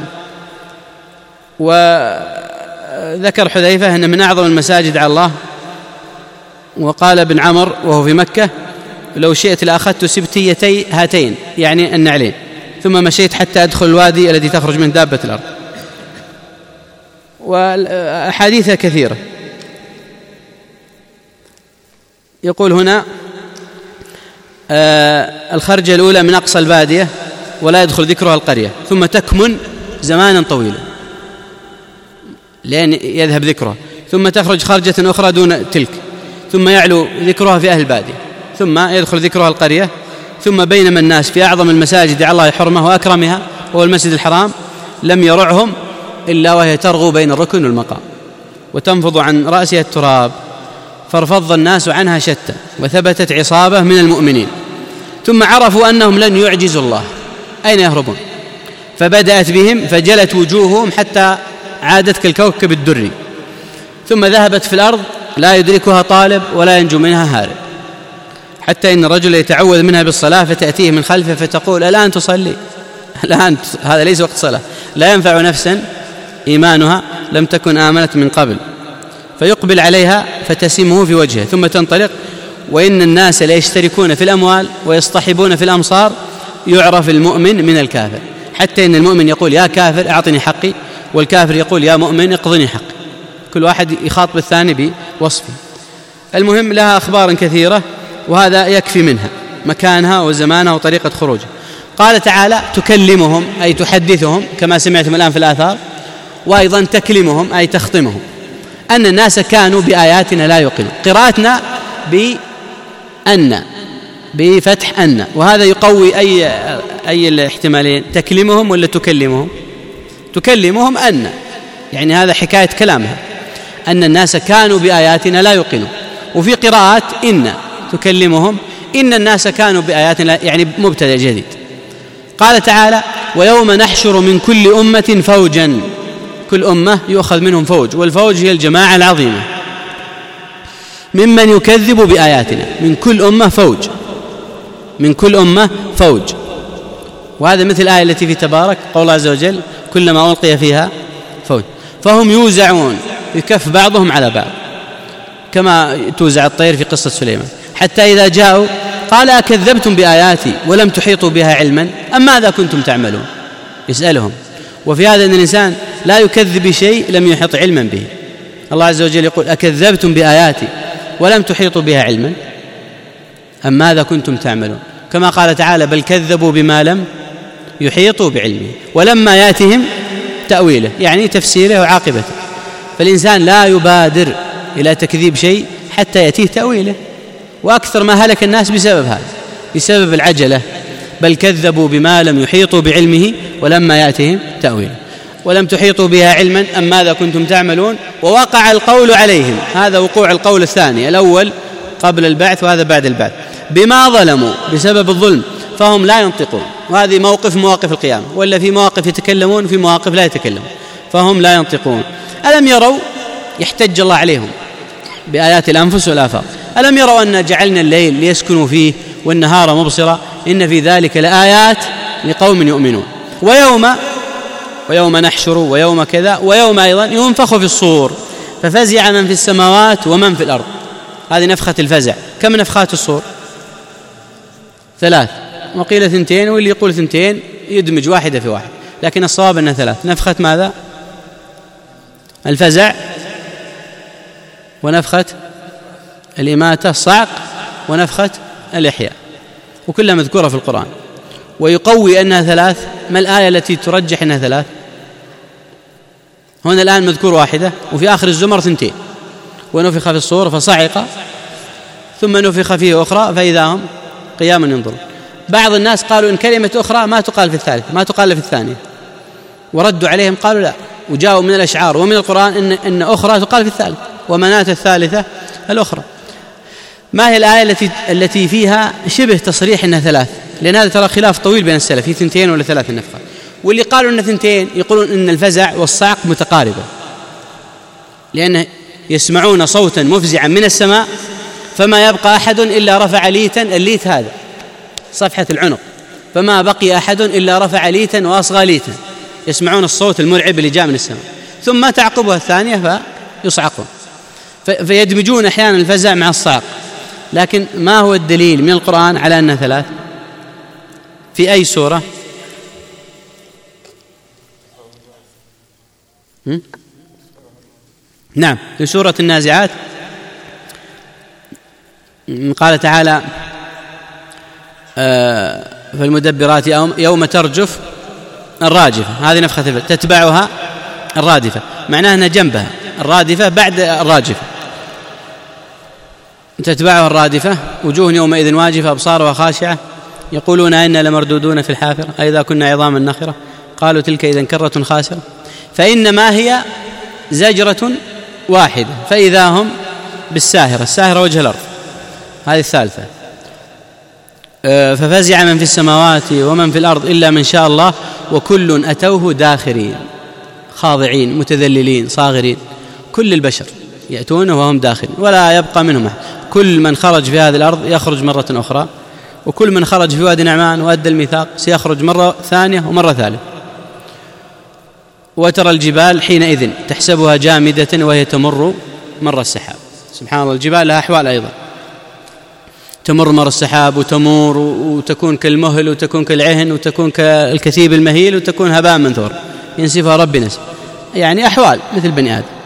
Speaker 3: وذكر حذيفة أن من أعظم المساجد على الله. وقال ابن عمر وهو في مكة لو شئت لأخذت سبتيتي هاتين يعني النعلين ثم مشيت حتى أدخل الوادي الذي تخرج من دابة الأرض. وأحاديث كثيرة. يقول هنا آه الخرجة الأولى من أقصى البادية ولا يدخل ذكرها القرية، ثم تكمن زمانا طويلا لأن يذهب ذكرها، ثم تخرج خرجة أخرى دون تلك، ثم يعلو ذكرها في أهل البادية، ثم يدخل ذكرها القرية، ثم بينما الناس في أعظم المساجد على الله حرمه وأكرمها هو المسجد الحرام لم يرعهم إلا وهي ترغو بين الركن والمقام وتنفض عن رأسها التراب، فارفض الناس عنها شتى، وثبتت عصابة من المؤمنين، ثم عرفوا أنهم لن يعجزوا الله، أين يهربون؟ فبدأت بهم فجلت وجوههم حتى عادت كالكوكب الدري، ثم ذهبت في الأرض لا يدركها طالب ولا ينجو منها هارب، حتى إن الرجل يتعوذ منها بالصلاة فتأتيه من خلفه فتقول الآن تصلي، الآن هذا ليس وقت صلاة، لا ينفع نفسا إيمانها لم تكن آمنت من قبل، فيقبل عليها فتسمه في وجهه ثم تنطلق. وإن الناس ليشتركون في الأموال ويصطحبون في الأمصار، يعرف المؤمن من الكافر، حتى إن المؤمن يقول يا كافر أعطني حقي، والكافر يقول يا مؤمن اقضني حقي، كل واحد يخاطب الثاني بوصفه. المهم لها أخبار كثيرة وهذا يكفي منها مكانها وزمانها وطريقة خروجها. قال تعالى تكلمهم أي تحدثهم كما سمعتم الآن في الآثار، وأيضا تكلمهم أي تخطمهم، أن الناس كانوا بآياتنا لا يوقنون. قراءتنا بأن بفتح أن، وهذا يقوي أي أي الاحتمالين، تكلمهم ولا تكلمهم؟ تكلمهم أن، يعني هذا حكاية كلامها أن الناس كانوا بآياتنا لا يوقنون. وفي قراءات إن تكلمهم إن الناس كانوا بآياتنا، يعني مبتدأ جديد. قال تعالى ويوم نحشر من كل أمة فوجا، كل أمة يؤخذ منهم فوج، والفوج هي الجماعة العظيمة، ممن يكذب بآياتنا، من كل أمة فوج، من كل أمة فوج. وهذا مثل الآية التي في تبارك قول الله عز وجل كلما ألقي فيها فوج فهم يوزعون، يكف بعضهم على بعض كما توزع الطير في قصة سليمان، حتى إذا جاءوا قال أكذبتم بآياتي ولم تحيطوا بها علما أم ماذا كنتم تعملون؟ يسألهم. وفي هذا أن الإنسان لا يكذب بشيء لم يحط علما به. الله عز وجل يقول أكذبتم بآياتي ولم تحيطوا بها علما أم ماذا كنتم تعملون، كما قال تعالى بل كذبوا بما لم يحيطوا بعلمه ولما ياتهم تأويله، يعني تفسيره وعاقبته. فالإنسان لا يبادر إلى تكذيب شيء حتى يأتيه تأويله، وأكثر ما هلك الناس بسبب هذا، بسبب العجلة. بل كذبوا بما لم يحيطوا بعلمه ولما يأتهم تأويله ولم تحيطوا بها علما أم ماذا كنتم تعملون ووقع القول عليهم. هذا وقوع القول الثاني، الأول قبل البعث وهذا بعد البعث. بما ظلموا، بسبب الظلم، فهم لا ينطقون. وهذه موقف مواقف القيامة، ولا في مواقف يتكلمون وفي مواقف لا يتكلمون، فهم لا ينطقون. ألم يروا، يحتج الله عليهم بآيات الأنفس والآفاق، ألم يروا أن جعلنا الليل ليسكنوا فيه والنهار مبصرا إن في ذلك لآيات لقوم يؤمنون. ويوم ويوم نحشر ويوم كذا ويوم أيضا ينفخ في الصور ففزع من في السماوات ومن في الأرض. هذه نفخة الفزع. كم نفخات الصور؟ ثلاث، وقيل ثنتين، واللي يقول ثنتين يدمج واحدة في واحد، لكن الصواب أنها ثلاث. نفخة ماذا؟ الفزع، ونفخة الإماتة الصعق، ونفخة الإحياء، وكلها مذكورة في القرآن. ويقوي أنها ثلاث. ما الآية التي ترجح أنها ثلاث؟ هنا الآن مذكور واحدة، وفي آخر الزمر ثنتين. ونفخ في الصور فصعق ثم نفخ فيه أخرى فإذا هم قيام ينظرون. بعض الناس قالوا إن كلمة أخرى ما تقال في الثالثة، ما تقال في الثانية، وردوا عليهم قالوا لا، وجاءوا من الأشعار ومن القرآن إن, إن أخرى تقال في الثالثة، ومناة الثالثة الأخرى. ما هي الآية التي التي فيها شبه تصريح أنها ثلاث؟ لأن هذا ترى خلاف طويل بين السلف، في ثنتين ولا ثلاث النفخات. واللي قالوا أن ثنتين يقولون أن الفزع والصعق متقاربة، لأن يسمعون صوتا مفزعا من السماء فما يبقى أحد إلا رفع ليتا، الليت هذا صفحة العنق، فما بقي أحد إلا رفع ليتا وأصغى ليتا، يسمعون الصوت المرعب اللي جاء من السماء، ثم تعقبها الثانية فيصعقون. فيدمجون أحيانا الفزع مع الصعق. لكن ما هو الدليل من القرآن على أنها ثلاث؟ في أي سورة؟ هم؟ نعم، في سورة النازعات قال تعالى آه في المدبرات يوم ترجف الراجفة، هذه نفخة تتبعها الرادفة، معناها أنها جنبها الرادفة بعد الراجفة. تتبعها الرادفة، وجوه يومئذ واجفة أبصارها خاشعة يقولون إنا لمردودون في الحافرة أئذا كنا عظاما نخرة قالوا تلك إذا كرة خاسرة. فإنما هي زجرة واحدة فإذا هم بالساهرة، الساهرة وجه الأرض، هذه الثالثة. ففزع من في السماوات ومن في الأرض إلا من شاء الله وكل أتوه داخرين، خاضعين متذللين صاغرين، كل البشر يأتون وهم داخلين ولا يبقى منهم أحد. كل من خرج في هذه الأرض يخرج مرة أخرى، وكل من خرج في وادي نعمان وأدى الميثاق سيخرج مرة ثانية ومرة ثالثة. وترى الجبال حينئذ تحسبها جامدة وهي تمر مر السحاب. سبحان الله، الجبال لها أحوال أيضا، تمر مر السحاب وتمور وتكون كالمهل وتكون كالعهن وتكون كالكثيب المهيل وتكون هباء منثور ينسفها ربي نسف، يعني أحوال مثل بني آدم.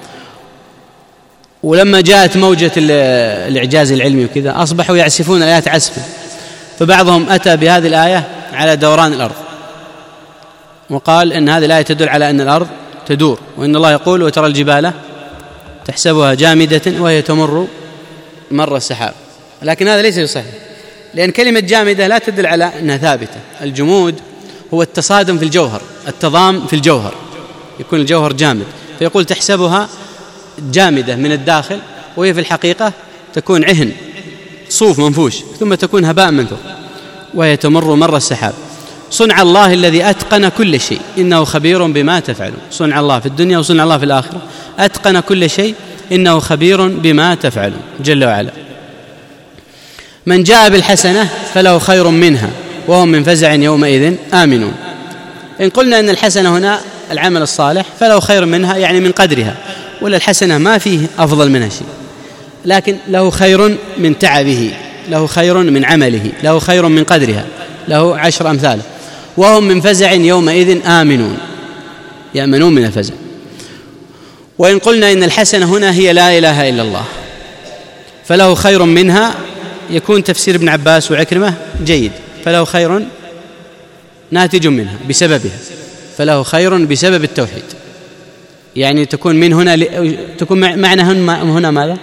Speaker 3: ولما جاءت موجة الإعجاز العلمي وكذا أصبحوا يعسفون الآيات عسفا، فبعضهم أتى بهذه الآية على دوران الأرض وقال إن هذه الآية تدل على أن الأرض تدور، وإن الله يقول وترى الجبال تحسبها جامدة وهي تمر مر السحاب. لكن هذا ليس صحيح، لأن كلمة جامدة لا تدل على أنها ثابتة. الجمود هو التصادم في الجوهر، التضام في الجوهر، يكون الجوهر جامد فيقول تحسبها جامدة من الداخل وهي في الحقيقة تكون عهن صوف منفوش ثم تكون هباء منثور وهي تمر مر السحاب. صنع الله الذي أتقن كل شيء إنه خبير بما تفعلون. صنع الله في الدنيا وصنع الله في الآخرة، أتقن كل شيء إنه خبير بما تفعلون جل وعلا. من جاء بالحسنة فله خير منها وهم من فزع يومئذ آمنون. إن قلنا أن الحسنة هنا العمل الصالح فله خير منها يعني من قدرها، ولا الحسنة ما فيه أفضل منها شيء، لكن له خير من تعبه، له خير من عمله، له خير من قدرها، له عشر أمثاله. وهم من فزع يومئذ آمنون، يأمنون من الفزع. وإن قلنا إن الحسنة هنا هي لا إله إلا الله فله خير منها، يكون تفسير ابن عباس وعكرمة جيد، فله خير ناتج منها بسببها، فله خير بسبب التوحيد، يعني تكون من هنا ل... تكون معنى هنا ماذا؟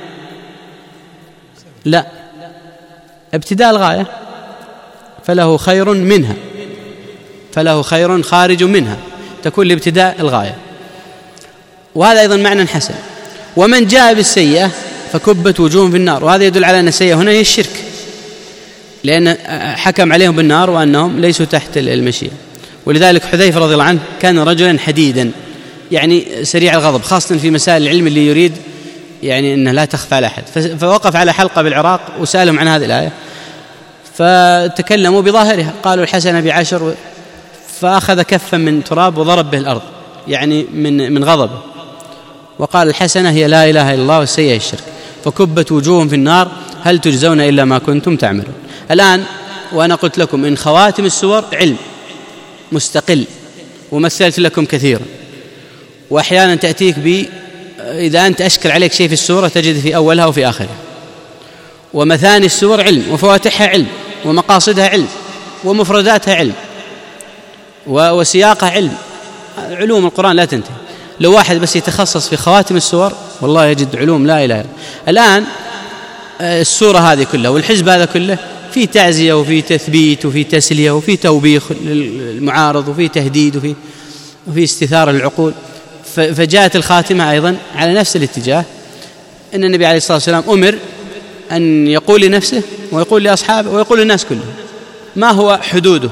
Speaker 3: لا، ابتداء الغاية، فله خير منها، فله خير خارج منها، تكون لابتداء الغاية، وهذا أيضا معنى حسن. ومن جاء بالسيئة فكبت وجوههم في النار، وهذا يدل على أن السيئة هنا هي الشرك، لأن حكم عليهم بالنار وأنهم ليسوا تحت المشيئة. ولذلك حذيفة رضي الله عنه كان رجلا حديدا، يعني سريع الغضب، خاصة في مسائل العلم اللي يريد يعني أنه لا تخفى على أحد. فوقف على حلقة بالعراق وسألهم عن هذه الآية فتكلموا بظاهرها، قالوا الحسنة بعشر، فأخذ كفا من تراب وضرب به الأرض يعني من من غضبه، وقال الحسنة هي لا إله إلا الله والسيئة الشرك، فكبت وجوههم في النار هل تجزون إلا ما كنتم تعملون. الآن وأنا قلت لكم إن خواتم السور علم مستقل، ومثلت لكم كثيرا، وأحيانا تأتيك ب إذا أنت أشكل عليك شيء في السورة تجد في أولها وفي آخرها. ومثاني السور علم، وفواتحها علم، ومقاصدها علم، ومفرداتها علم، وسياقها علم. علوم القرآن لا تنتهي. لو واحد بس يتخصص في خواتم السور والله يجد علوم لا إله إلا. الآن السورة هذه كلها والحزب هذا كله في تعزية وفي تثبيت وفي تسلية وفي توبيخ للمعارض وفي تهديد وفي وفي استثارة للعقول. فجاءت الخاتمة أيضا على نفس الاتجاه، أن النبي عليه الصلاة والسلام أمر أن يقول لنفسه ويقول لأصحابه ويقول للناس كلهم ما هو حدوده،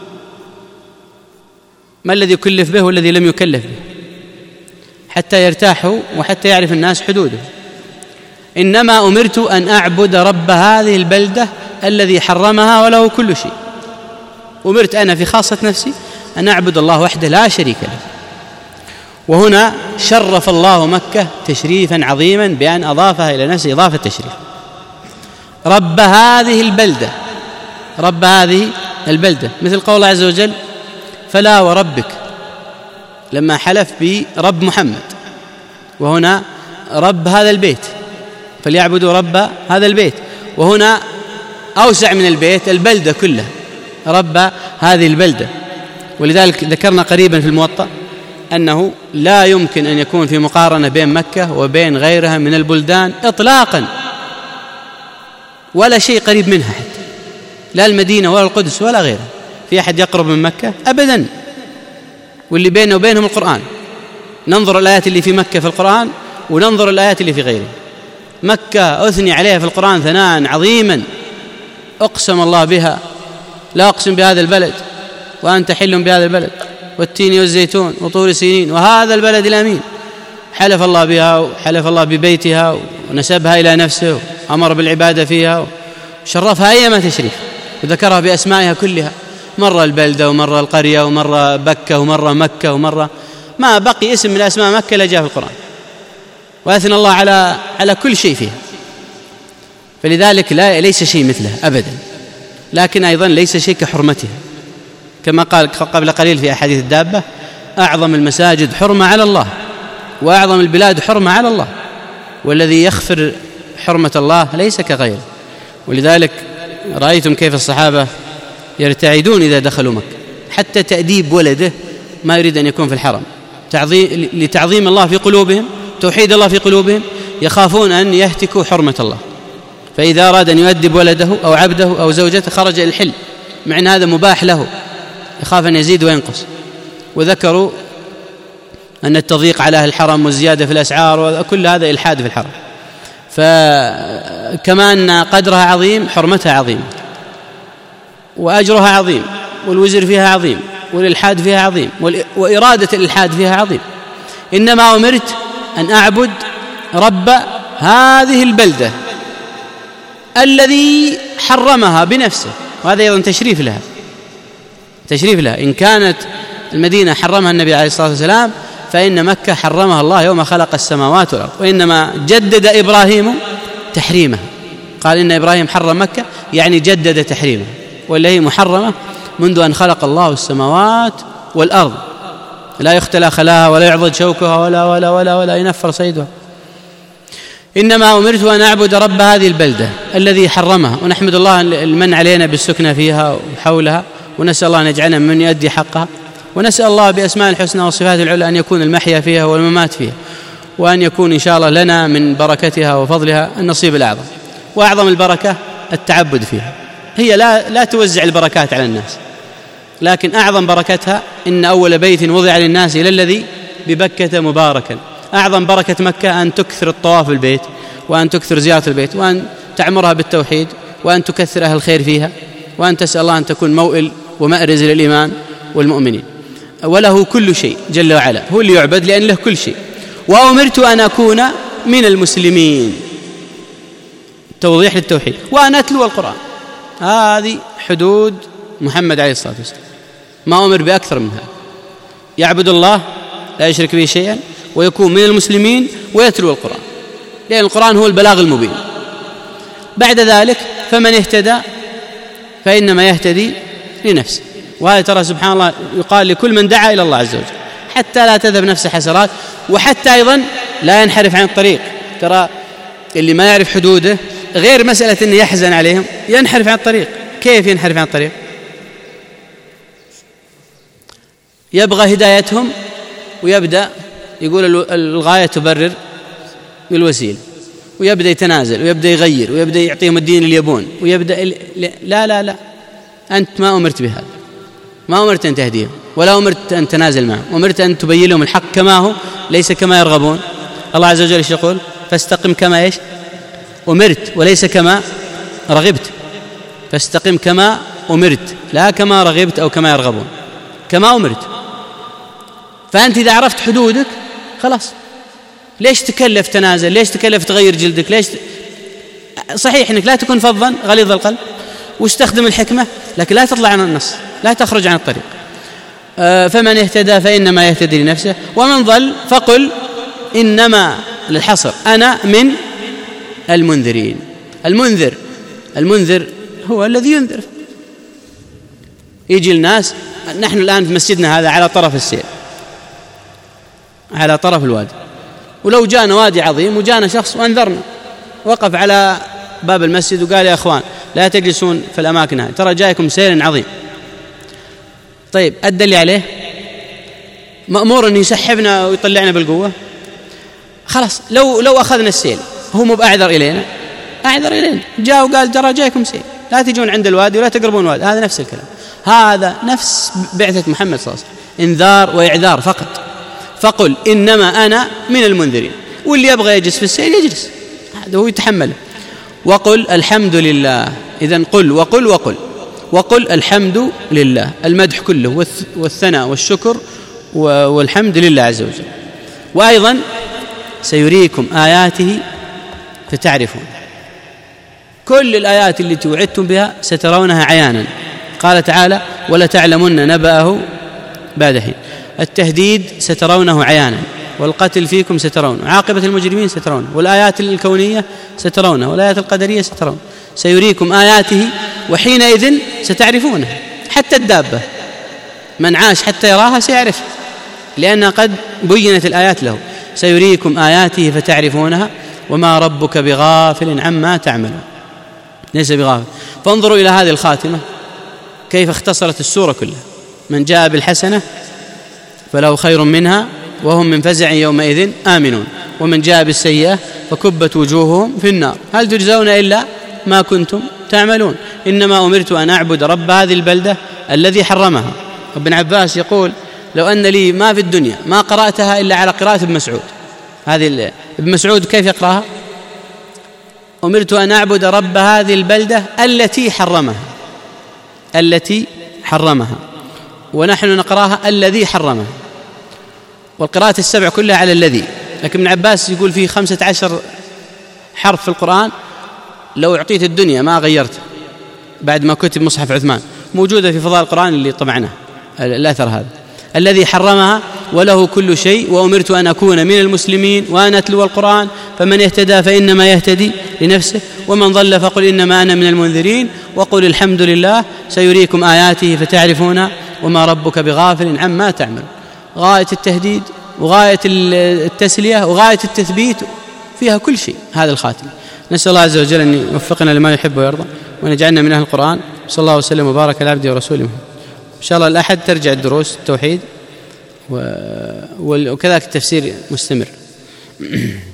Speaker 3: ما الذي يكلف به والذي لم يكلف به، حتى يرتاحوا وحتى يعرف الناس حدوده. إنما أمرت أن أعبد رب هذه البلدة الذي حرمها وله كل شيء. أمرت أنا في خاصة نفسي أن أعبد الله وحده لا شريك له. وهنا شرف الله مكة تشريفا عظيما بأن أضافها إلى نفسه إضافة تشريف، رب هذه البلدة، رب هذه البلدة، مثل قول الله عز وجل فلا وربك لما حلف برب محمد، وهنا رب هذا البيت فليعبدوا رب هذا البيت، وهنا أوسع من البيت البلدة كلها، رب هذه البلدة. ولذلك ذكرنا قريبا في الموطأ أنه لا يمكن أن يكون في مقارنة بين مكة وبين غيرها من البلدان إطلاقا ولا شيء قريب منها حتى، لا المدينة ولا القدس ولا غيرها. في أحد يقرب من مكة؟ أبدا. واللي بينه وبينهم القرآن. ننظر الآيات اللي في مكة في القرآن وننظر الآيات اللي في غيره. مكة أثني عليها في القرآن ثناء عظيما، أقسم الله بها، لا أقسم بهذا البلد وأنت حل بهذا البلد والتين والزيتون وطور سينين وهذا البلد الأمين. حلف الله بها وحلف الله ببيتها ونسبها إلى نفسه وأمر بالعبادة فيها وشرفها أيما تشريف وذكرها بأسمائها كلها، مرة البلدة ومرة القرية ومرة بكة ومرة مكة ومرة ما بقي اسم من أسماء مكة لا جاء في القرآن، وأثنى الله على على كل شيء فيها. فلذلك لا ليس شيء مثلها أبدا، لكن أيضا ليس شيء كحرمتها، كما قال قبل قليل في أحاديث الدابة: أعظم المساجد حرمة على الله وأعظم البلاد حرمة على الله، والذي يغفر حرمة الله ليس كغيره. ولذلك رأيتم كيف الصحابة يرتعدون إذا دخلوا مكة، حتى تأديب ولده ما يريد أن يكون في الحرم، تعظيم لتعظيم الله في قلوبهم، توحيد الله في قلوبهم، يخافون أن يهتكوا حرمة الله. فإذا أراد أن يؤدب ولده أو عبده أو زوجته خرج إلى الحل، مع أن هذا مباح له، يخاف أن يزيد وينقص. وذكروا أن التضييق على أهل الحرم والزيادة في الأسعار وكل هذا إلحاد في الحرم. فكما أن قدرها عظيم حرمتها عظيم وأجرها عظيم والوزر فيها عظيم والإلحاد فيها عظيم وإرادة الإلحاد فيها عظيم. إنما أمرت أن أعبد رب هذه البلدة الذي حرمها بنفسه، وهذا أيضا تشريف لها، تشريف لها. إن كانت المدينة حرمها النبي عليه الصلاة والسلام، فإن مكة حرمها الله يوم خلق السماوات والأرض، وإنما جدد إبراهيم تحريمه، قال إن إبراهيم حرم مكة يعني جدد تحريمه، ولا هي محرمة منذ أن خلق الله السماوات والأرض، لا يختلى خلاها ولا يعضد شوكها ولا ولا ولا ولا ينفر صيدها. إنما أمرت أن أعبد رب هذه البلدة الذي حرمها، ونحمد الله المن علينا بالسكنة فيها وحولها، ونسأل الله أن يجعلنا من يؤدي حقها، ونسأل الله بأسماء الحسنى والصفات العلى أن يكون المحيا فيها والممات فيها، وأن يكون إن شاء الله لنا من بركتها وفضلها النصيب الأعظم. وأعظم البركة التعبد فيها، هي لا لا توزع البركات على الناس، لكن أعظم بركتها إن أول بيت وضع للناس إلى الذي ببكة مباركا. أعظم بركة مكة أن تكثر الطواف بالبيت، وأن تكثر زيارة البيت، وأن تعمرها بالتوحيد، وأن تكثر أهل الخير فيها، وأن تسأل الله أن تكون موئل ومأرز للإيمان والمؤمنين. وله كل شيء جل وعلا، هو اللي يعبد لأن له كل شيء. وأمرت أن أكون من المسلمين، توضيح للتوحيد، وأن أتلو القرآن. هذه حدود محمد عليه الصلاة والسلام، ما أمر بأكثر من هذا. يعبد الله لا يشرك به شيئا، ويكون من المسلمين، ويتلو القرآن، لأن القرآن هو البلاغ المبين. بعد ذلك فمن اهتدى فإنما يهتدي لنفسه. وهذا ترى سبحان الله يقال لكل من دعا إلى الله عز وجل، حتى لا تذهب نفسه حسرات، وحتى أيضا لا ينحرف عن الطريق. ترى اللي ما يعرف حدوده غير مسألة أنه يحزن عليهم، ينحرف عن الطريق. كيف ينحرف عن الطريق؟ يبغى هدايتهم ويبدأ يقول الغاية تبرر بالوسيلة، ويبدأ يتنازل ويبدأ يغير ويبدأ يعطيهم الدين اللي يبون، ويبدأ لا لا لا أنت ما أمرت بهذا، ما أمرت أن تهديهم، ولا أمرت أن تنازل معهم، أمرت أن تبين لهم الحق كما هو ليس كما يرغبون. الله عز وجل يقول: فاستقم كما إيش أمرت وليس كما رغبت. فاستقم كما أمرت، لا كما رغبت أو كما يرغبون، كما أمرت. فأنت إذا عرفت حدودك خلاص، ليش تكلف تنازل؟ ليش تكلف تغير جلدك؟ ليش ت... صحيح أنك لا تكون فظا غليظ القلب واستخدم الحكمة، لكن لا تطلع عن النص، لا تخرج عن الطريق. آه فمن اهتدى فإنما يهتدي لنفسه، ومن ضل فقل إنما للحصر أنا من المنذرين. المنذر المنذر هو الذي ينذر. يجي الناس، نحن الآن في مسجدنا هذا على طرف السير، على طرف الوادي، ولو جاءنا وادي عظيم وجاءنا شخص وانذرنا، وقف على باب المسجد وقال: يا أخوان لا تجلسون في الأماكن هذه، ترى جايكم سير عظيم. طيب أدى اللي عليه، مأمور أن يسحبنا ويطلعنا بالقوة. خلاص، لو لو أخذنا السيل هو مو بأعذر إلينا، أعذر إلينا، جاء وقال ترى جايكم شيء، لا تجون عند الوادي ولا تقربون الوادي. هذا نفس الكلام، هذا نفس بعثة محمد صلى الله عليه وسلم، إنذار وإعذار فقط. فقل إنما أنا من المنذرين، واللي يبغى يجلس في السير يجلس، هذا هو يتحمله. وقل الحمد لله. إذن قل وقل وقل وقل الحمد لله، المدح كله والثناء والشكر والحمد لله عز وجل. وأيضا سيريكم آياته فتعرفون، كل الآيات التي وعدتم بها سترونها عيانا. قال تعالى ولتعلمن نبأه بعد حين. التهديد سترونه عيانا، والقتل فيكم سترون، عاقبة المجرمين سترون، والآيات الكونية سترونها، والآيات القدرية سترون. سيريكم آياته وحينئذ ستعرفونه. حتى الدابة من عاش حتى يراها سيعرف، لأنها قد بينت الآيات له. سيريكم آياته فتعرفونها وما ربك بغافل عما تعملون، ليس بغافل. فانظروا إلى هذه الخاتمة كيف اختصرت السورة كلها. من جاء بالحسنة فله خير منها وهم من فزع يومئذ آمنون، ومن جاء بالسيئة فكبت وجوههم في النار هل تجزون إلا ما كنتم تعملون. إنما أمرت أن أعبد رب هذه البلدة الذي حرمها. ابن عباس يقول لو أن لي ما في الدنيا ما قرأتها إلا على قراءة ابن مسعود. هذه ابن مسعود كيف يقرأها؟ أمرت أن أعبد رب هذه البلدة التي حرمها، التي حرمها، ونحن نقراها الذي حرمها. والقراءة السبع كلها على الذي. لكن ابن عباس يقول فيه خمسة عشر حرف في القرآن لو أعطيت الدنيا ما غيرته بعد ما كتب مصحف عثمان، موجودة في فضاء القرآن اللي طبعناه الأثر هذا. الذي حرمها وله كل شيء، وأمرت أن أكون من المسلمين وأن أتلو القرآن، فمن اهتدى فإنما يهتدي لنفسه ومن ضل فقل إنما أنا من المنذرين. وقل الحمد لله سيريكم آياته فتعرفون وما ربك بغافل عما تعمل. غاية التهديد وغاية التسلية وغاية التثبيت، فيها كل شيء هذا الخاتم. نسأل الله عز وجل أن يوفقنا لما يحب ويرضى وأن يجعلنا من أهل القرآن. صلى الله وسلم وبارك على عبده ورسوله. إن شاء الله الأحد ترجع الدروس التوحيد وكذلك التفسير مستمر.